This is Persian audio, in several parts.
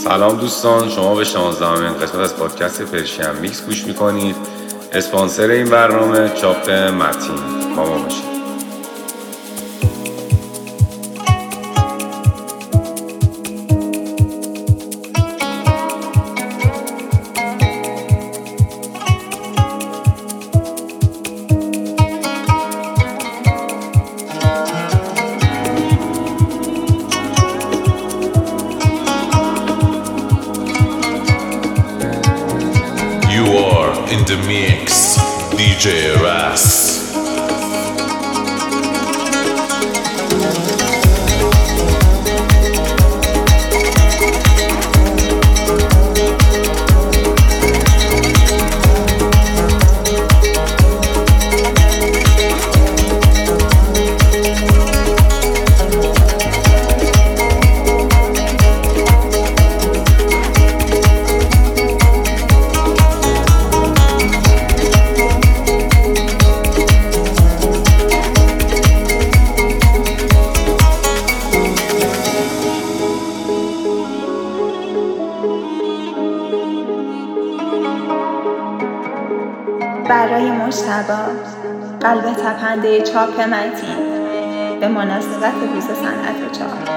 سلام دوستان، شما به 16مین قسمت از پادکست پرشین میکس گوش میکنید. اسپانسر این برنامه چاپ متین. با ما باشید. In the mix, DJ Ras. برای مجتبی قلب تپنده چاپ متین به مناسبت روز صنعت چاپ.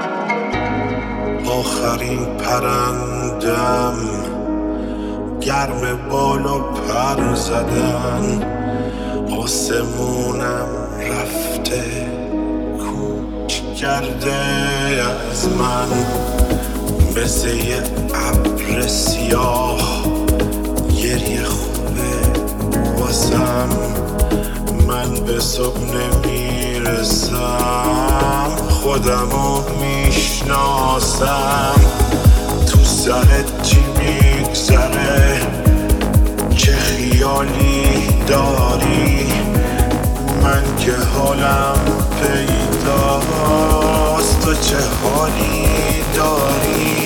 آخرین پرندم گرم بالا پر زدن، آسمونم رفته کوچ کرده از من، مثل یه ابر سیاه گریه خوبه واسم، من به صبح نمیرسم، خودمو میشناسم، تو سرت چی میگذره، چه خیالی داری، من که حالم پیداست، تو چه حالی داری.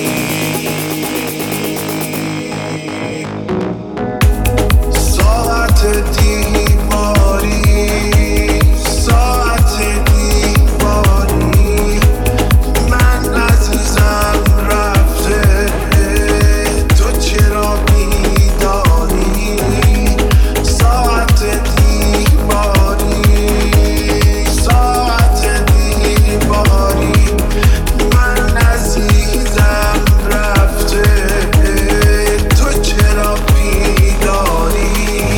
ساعت دیواری من عزیزم رفته، تو چرا بیداری، ساعت دیواری من عزیزم رفته، تو چرا بیداری.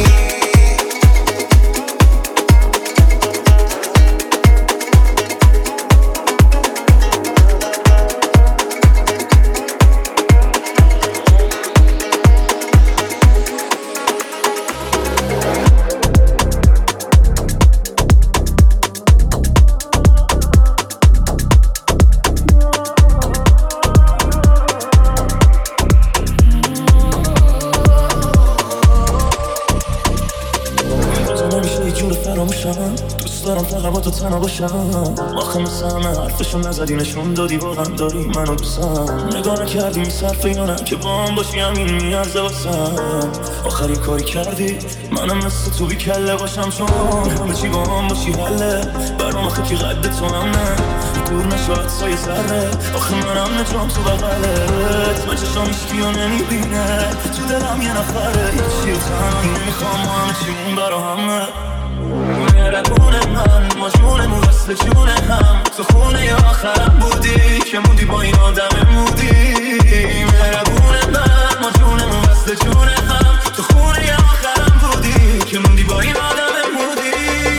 دوست دارم فقط با تو تنها باشم، آخه مثل همه حرفشو نزدی نشون دادی واقعا داری منو دوستم، نگاه نکردی میصرفه یا نه که با هم باشی همین میارزه واسم، آخرین کاری کردی منم مثل تو بی کله باشم، چون همه چی با هم باشی حله برام، آخه که قد تو هم نه دور نشود سایه ذره، آخه منم نجام تو بغلت، من چشام هیچکی رو نمیبینه، تو دلم یه نفره هیچی و تنهایی نمیخوام، همه چیمون برا همه مهربون من، مجمونمون وصل جونه هم، تو خونه آخرم بودی که موندی با این آدم مودی، مهربون من، مجمونمون وصل جونه هم، تو خونه آخرم بودی که موندی با این آدم مودی.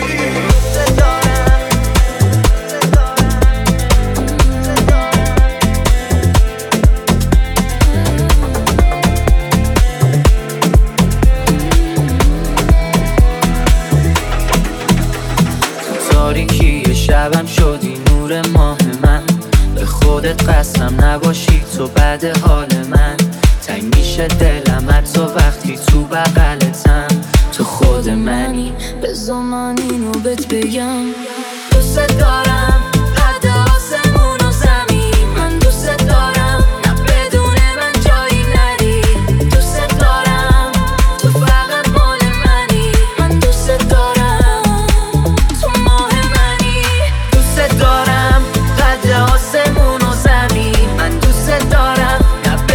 تاریکی شبم شدی نور ماه من، به خودت قسم نباشی تو بعد حال من، تنگ میشه دلم حتی وقتی تو بغلتم، تو خود منی بذار من اینو بهت بگم، دوست دارم قد آسمون و زمین، من دوست دارم نه بدون من جایی نری، دوست دارم تو فقط مال منی، من دوست دارم تو ماه منی، دوست دارم قد آسمون و زمین، من دوست دارم نه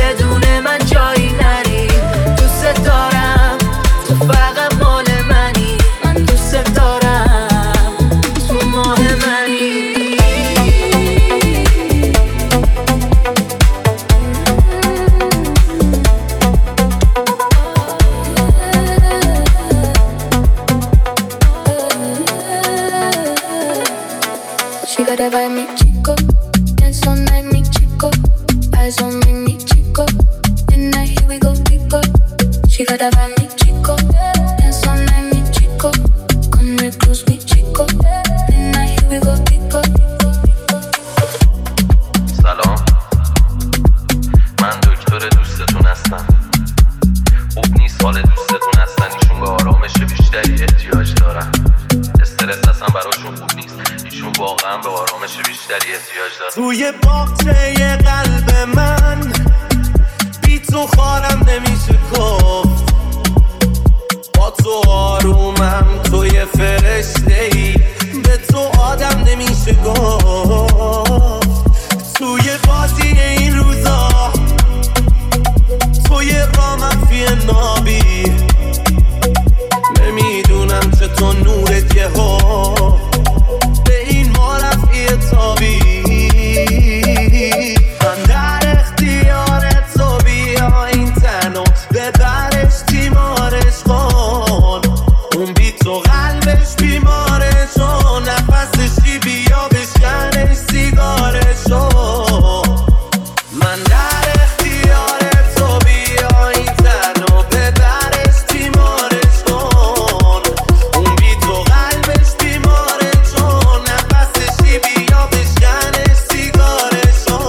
She got a vibe, mi chico. Dance all night, mi chico. Eyes on me, mi chico. Midnight, here we go, pico. She got a vibe, mi chico. Dance all night, mi chico. Come real close, mi chico. Midnight, here we go, pico. سلام، من دکتر دوستتون هستم. خوب نیست حال دوستتون هستن، ایشون به آرامش بیشتری احتیاج دارن. استرس اصلا براشون خوب نیست، ایشون واقعا به آرامش بیشتری احتیاج دارن. توی باغچه قلب من بی تو خارم نمیشه گفت، با تو آرومم، توی فرشته‌ای، به تو آدم نمیشه گفت. توی بازی این روزا توی رامم فی نابی، نمیدونم چطور نورت یه ها به این ما رفعی تابی. من در اختیار تو، بیا این تنو ببرش تیمارش کن. اون بی تو قلبش بیماره، چون نفسشی بیا بشکنش سیگارشو. من در اختیار تو، بیا این تنو ببرش تیمارش کن. اون بی تو قلبش بیماره، چون نفسشی بیا بشکنش سیگارشو.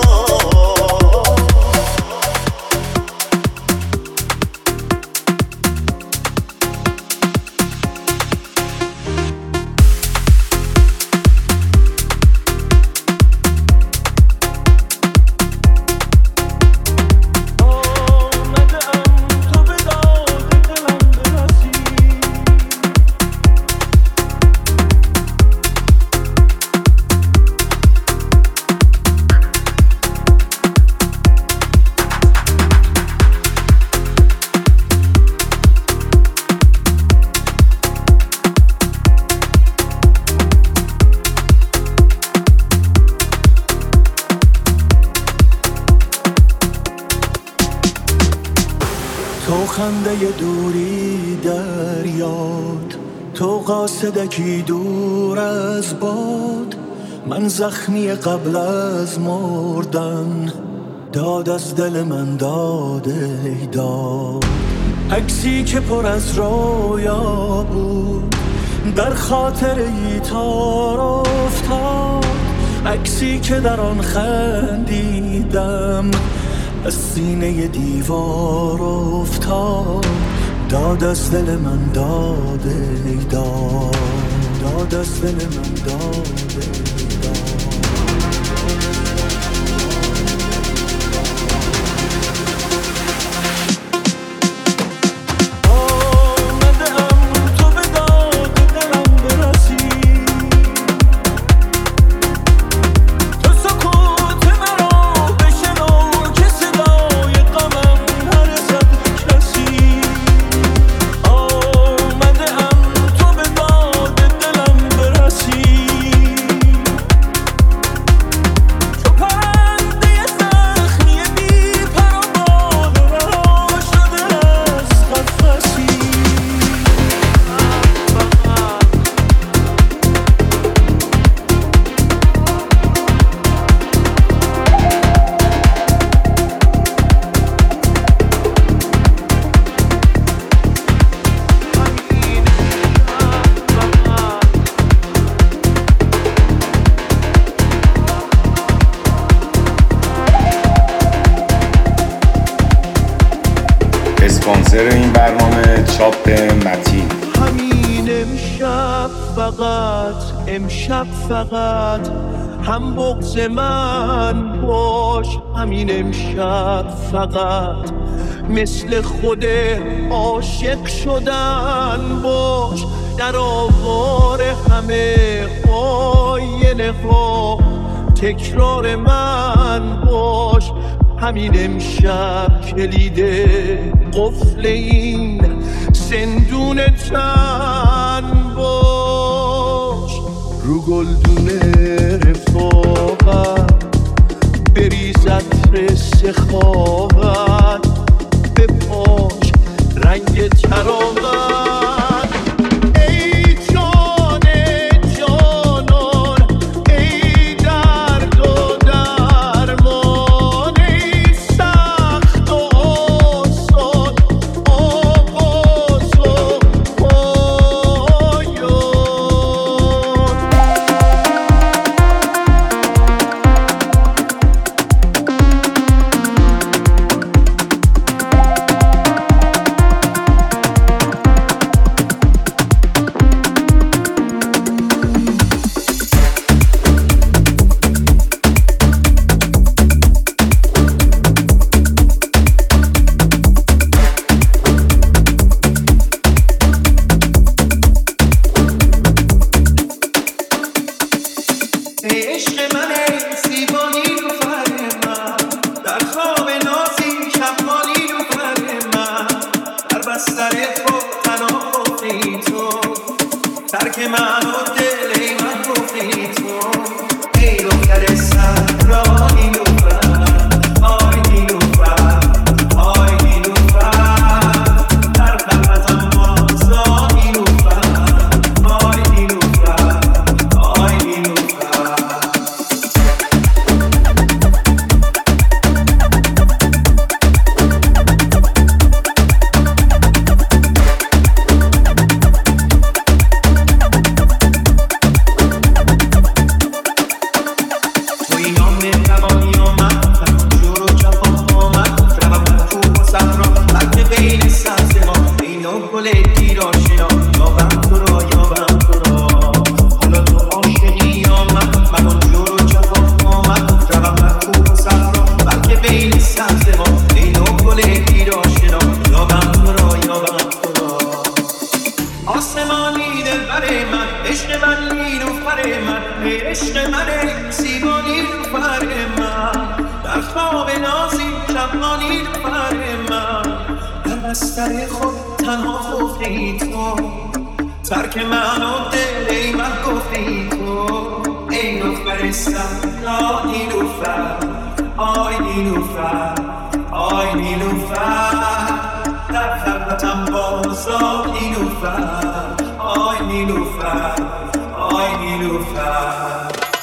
تو خنده دوری در یاد، تو قاصدکی دور از باد. من زخمی قبل از مردن، داد از دل من داده داد. عکسی که پر از رویا بود، در خاطر ای تار افتاد. عکسی که در آن خندیدم، از سینه دیوار افتاد. داد از دل من داده داد، داد از دل من داده داد. اسپانسر این برنامه چاپ متین. همین امشب فقط هم بغض من باش. همین امشب فقط مثل خود عاشق شدن باش. در آوار همه آینه ها تکرار من باش. همین امشب کلید قفل این زندون تن باش. رو گلدون رفاقت بریزد سخاوت، به پاش رنگ تراوت. ای جان جانان، ای عشق منه زیبایی و فر من در خواب نازی شبانی و فر من در بستر خود تنها گفتی تو ترک من و دل من گفتی تو ای دختر صحرا نیلوفر آی نیلوفر آی نیلوفر در قلبتم بازا نیلوفر آی نیلوفر آی نیلوفر آسمانی دلبر من عشق من نیلوفر من عشق من زیبا نیلوفر من در خواب نازی شبها نیلوفر من در بستر خود تنها گفتی تو ترک من و دل من گفتی تو ای دختر صحرا نیلوفر آی نیلوفر آی نیلوفر در خلوتم بازا نیلوفر آی نیلوفر آی نیلوفر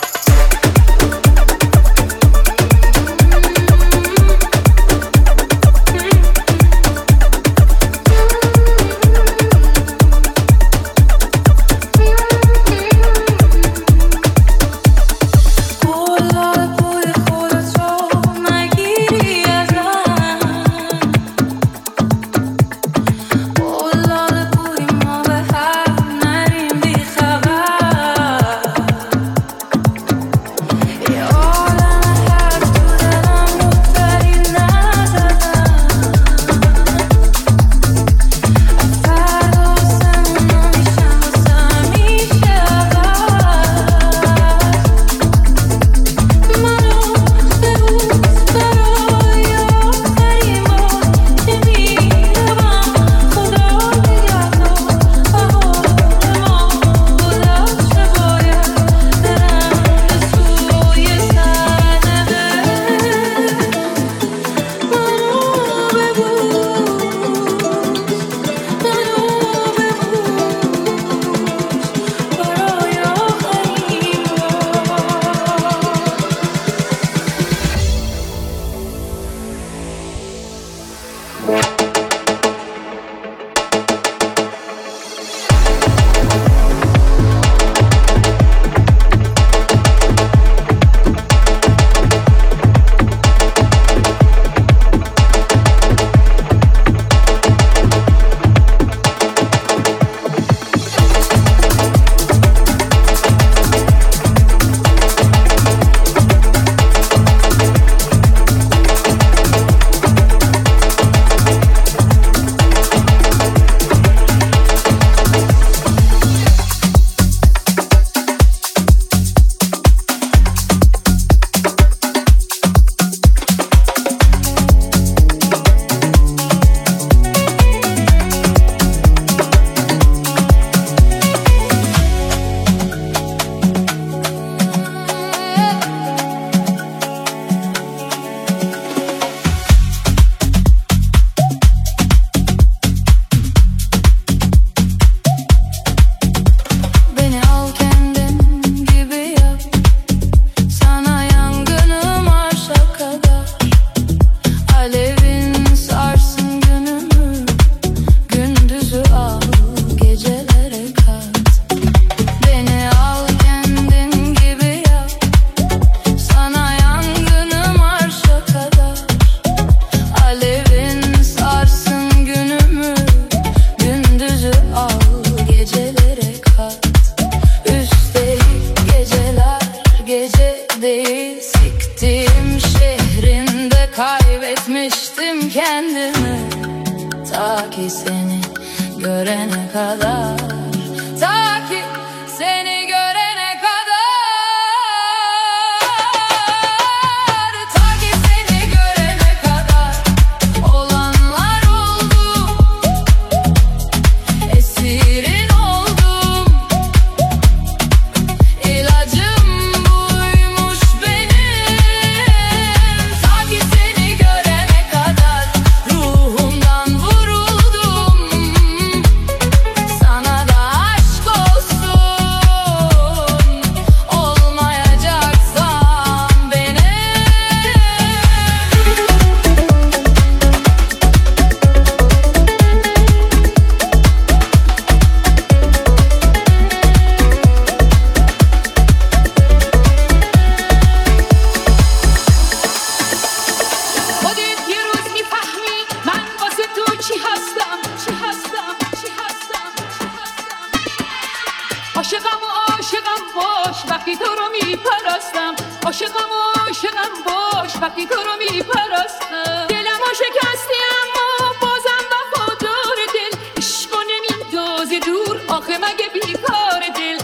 Ta ki seni görene kadar, ta ki seni görene kadar. باش وقتی تو رو میپرستم، عاشقم و عاشقم باش وقتی تو رو میپرستم. دلمو شکستی اما بازم وفادار دل، عشقو نمیندازی دور آخه مگه بیکار دل.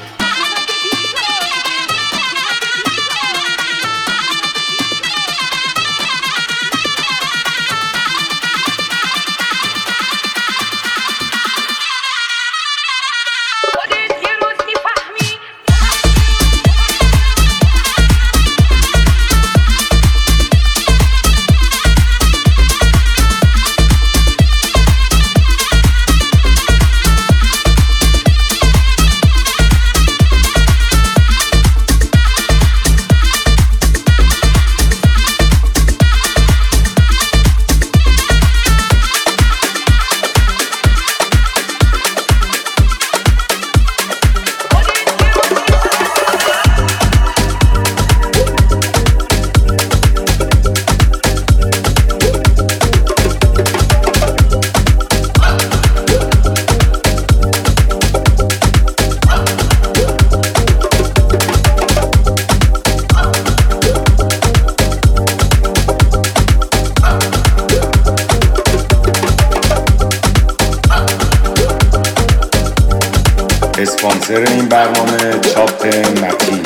اسپانسر این برنامه چاپ متین.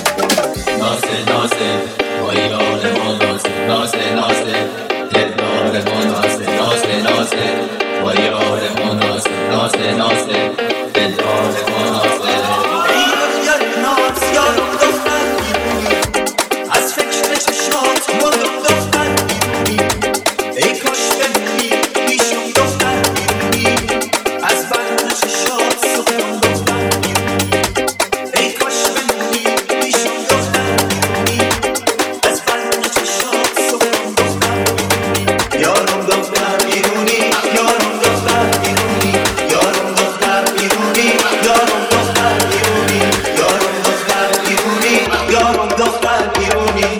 ناسه ناسه با یار ما ناسه ناسه ناسه دلدار ما ناسه ناسه ناسه با یار ما ناسه ناسه ناسه دلدار ما ناسه. ای یار ناز یارم دختر بیرونی از فکر چشمات مردم دختر بیرونی. ای کاش بمیری بیشم دختر بیرونی از بند چشمات سخن دختر بیرونی. ای کاش بمیری بیشم دختر بیرونی از بند چشمات سخن دختر بیرونی. یارم دختر بیرونی یارم دختر بیرونی یارم دختر بیرونی یارم دختر بیرونی یارم دختر بیرونی یارم دختر بیرونی.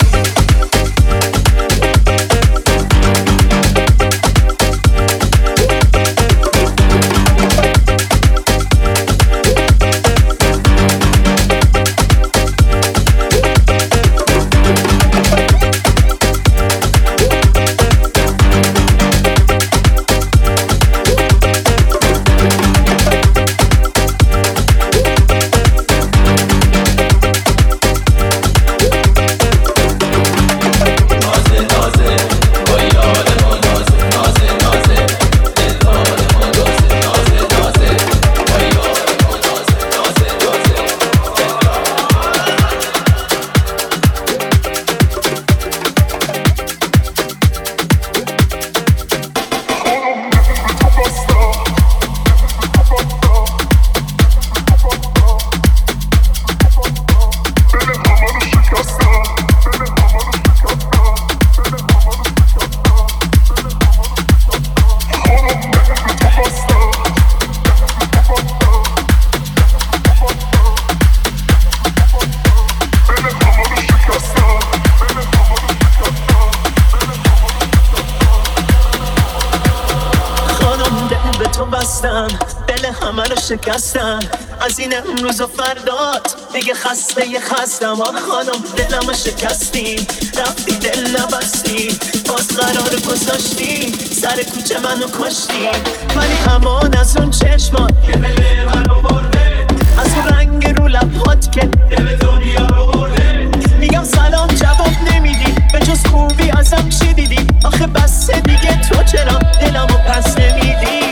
دل همه رو شکستن از این امروز و فردات دیگه خستم. خانم دلم شکستیم رفتی دل نبستیم باز قرار گذاشتیم سر کوچه منو کشتیم. ولی همان از اون چشمات که دل منو برده از اون رنگ رو لبات که دل دنیا رو برده. میگم سلام جواب نمیدی به جز خوبی ازم چی دیدی؟ آخه بسه دیگه تو چرا دلمو پس نمیدی؟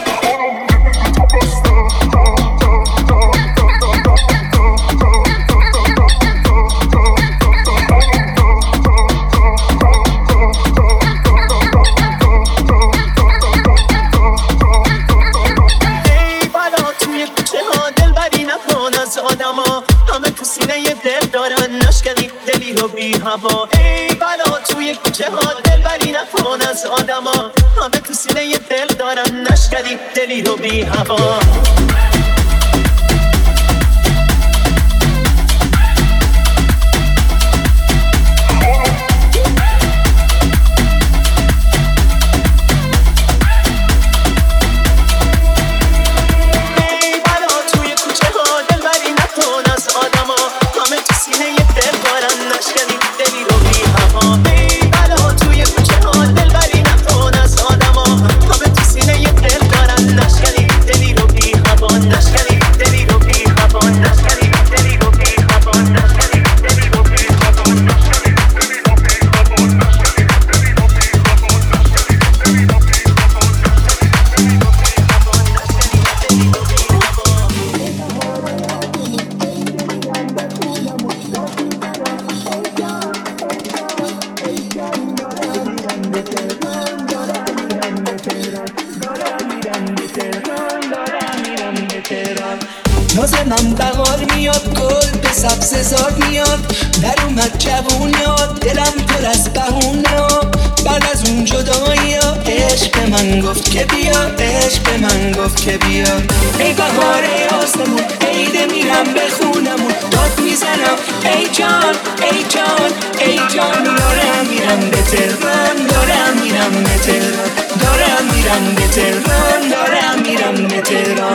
هوا ای بلا توی کوچه ها دلبری نکن از آدما همه تو سینه دل دارن نشکدی دلی رو بی هوا. ای بلا توی کوچه ها دلبری نکن از آدما همه تو زاد میاد در اومد جوونیات دلم پر از بهونه بعد از اون جدایی ها عشق به من گفت که بیا عشق به من گفت که بیا ای بهاره آسمون عید میرم به خونمون داد میزنم ای جان ای جان ای جان دارم میرم به تهران دارم میرم به تهران دارم میرم به تهران دارم میرم به تهران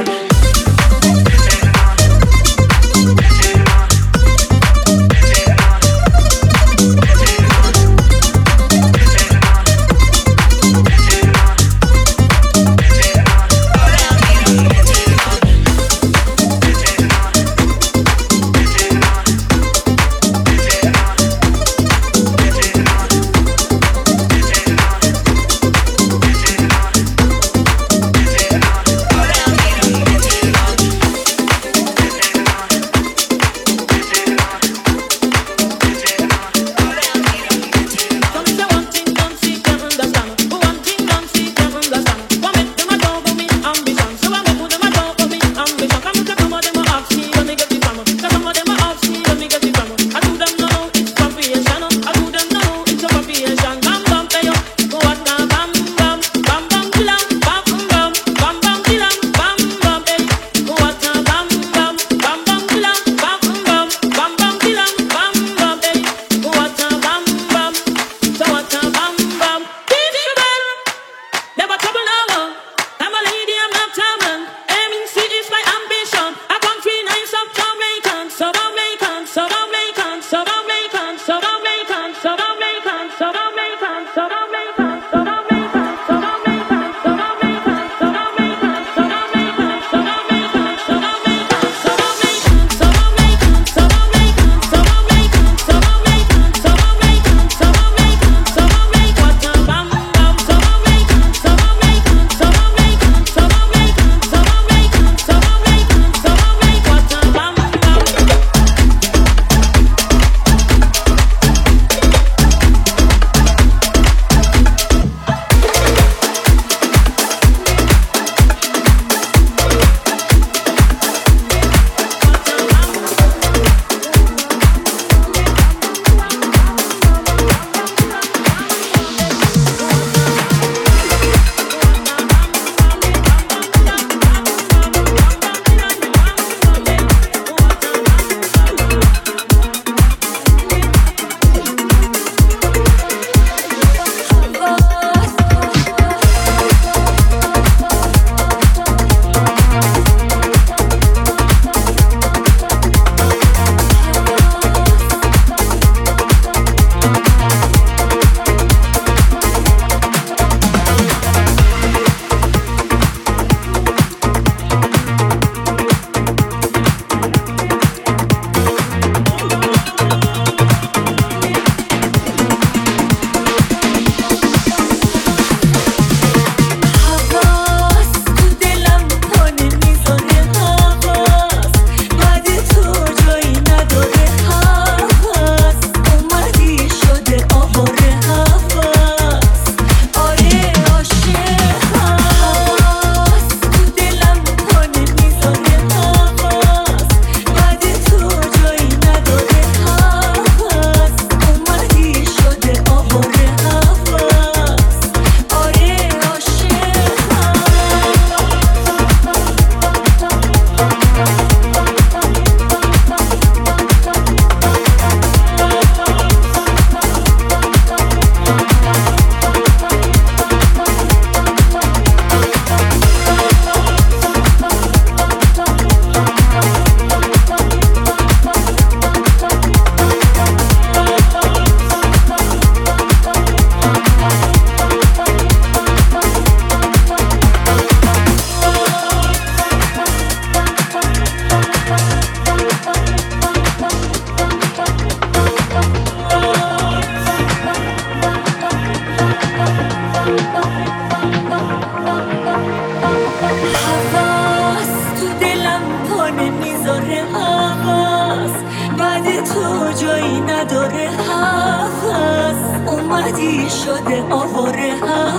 اومدی شده آواره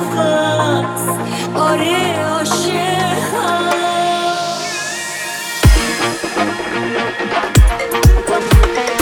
هوس آره عاشقم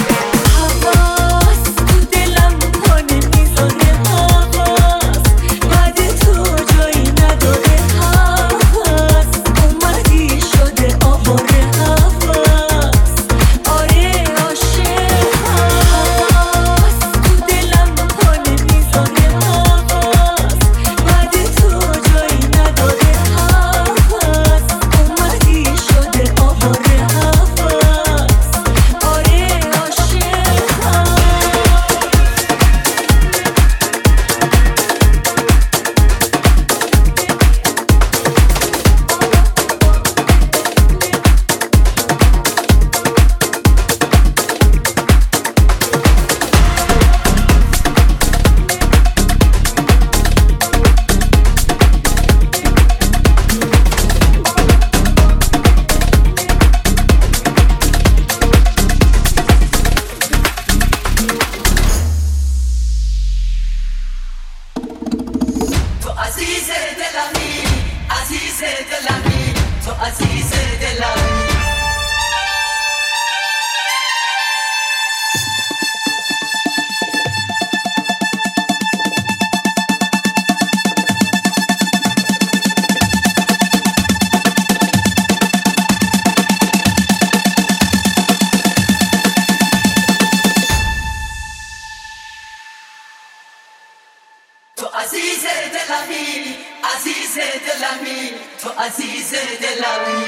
عزیز دلمی عزیز دلمی تو عزیز دلمی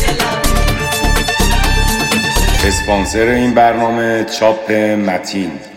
اسپانسر این برنامه چاپ متین.